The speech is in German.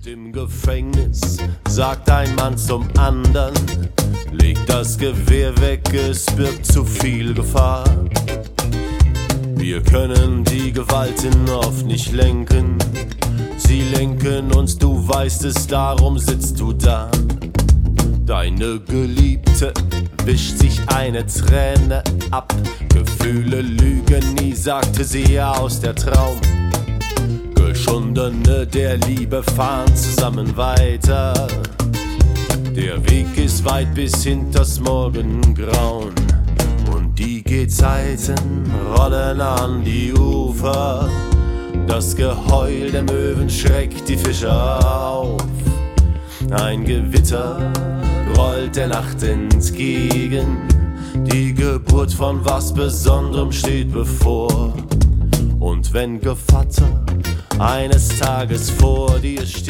Im Gefängnis sagt ein Mann zum andern, leg das Gewehr weg, es birgt zu viel Gefahr. Wir können die Gewalten oft nicht lenken, sie lenken uns, du weißt es, darum sitzt du da. Deine Geliebte wischt sich eine Träne ab, Gefühle lügen nie, sagte sie aus der Traum. Geschundene der Liebe fahren zusammen weiter, der Weg ist weit bis hinters Morgengrauen. Und die Gezeiten rollen an die Ufer, das Geheul der Möwen schreckt die Fischer auf. Ein Gewitter rollt der Nacht entgegen, die Geburt von was Besonderem steht bevor. Und wenn Gevatter eines Tages vor dir steht,